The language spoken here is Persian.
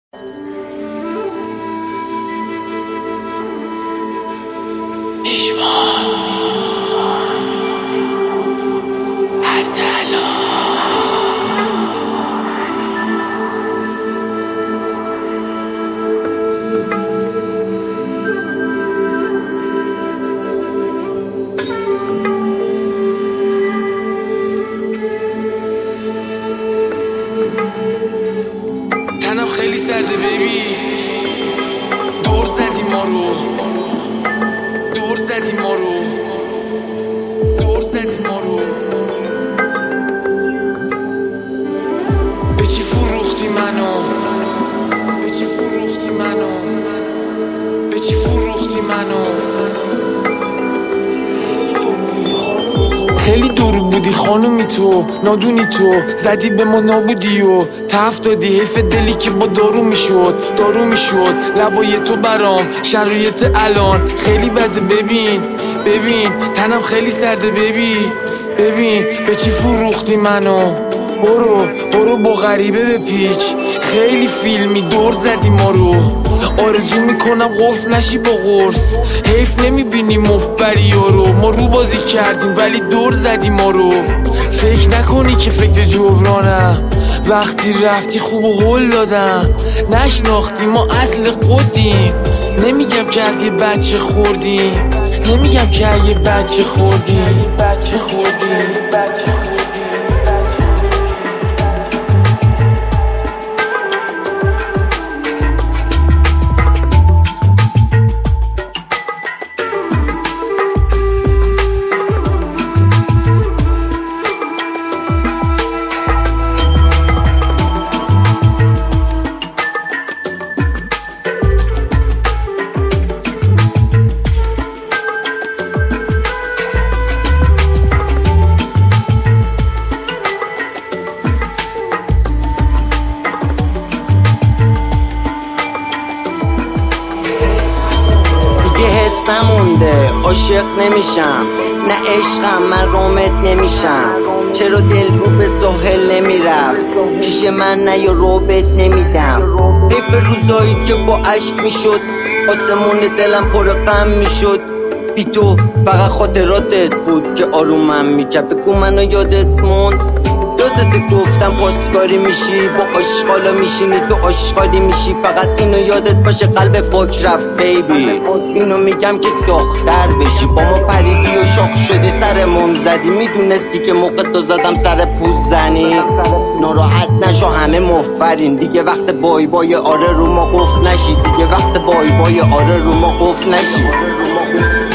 تنم خیلی سرده بیبی، دور زدی ما رو، دور زدی ما رو، دور زدی ما رو. به چی فروختی منو، به چی فروختی منو، به چی فروختی منو. خیلی دور بودی خانومی تو، نادونی تو، زدی به ما نابودی و تفت دادی. حیف دلی که با دارو میشد، دارو میشد. لبای تو برام شرایط الان خیلی بده. ببین ببین تنم خیلی سرده ببین. ببین به چی فروختی منو. برو برو با غریبه بپیچ. خیلی فیلمی دور زدی ما رو. آرزو میکنم قفل نشی با قرص. حیف نمیبینی مفبری رو. ما رو بازی کردیم ولی دور زدی ما رو. فکر نکنی که فکر جبرانم. وقتی رفتی خوب و هل دادم. نشناختی ما اصل قدیم. نمیگم که از یه بچه خوردیم، نمیگم که از یه بچه خوردیم، بچه خوردیم، بچه خوردیم. نمونده عاشق نمیشم، نه عشقم من رومت نمیشم. چرا دل رو به ساحل نمیرفت، پیش من نه یا روبت نمیدم. حیف روزایی که با عشق میشد، آسمون دلم پر غم میشد. بی تو فقط خاطراتت بود که آرومم میکرد. بگو منو یادت موند، یادت گفتم پاسکاری میشی، با آشغالا میشینی تو آشغالی میشی. فقط اینو یادت باشه قلب فوک رفت بیبی. اینو میگم که دختر بشی، با ما پریدی و شاخ شدی سرمون زدی. میدونستی که موقع تو زدم سر پوز زنی. ناراحت نشو همه مفرین دیگه. وقت بای بای آره رو ما قفل نشی دیگه. وقت بای بای آره رو ما قفل نشی.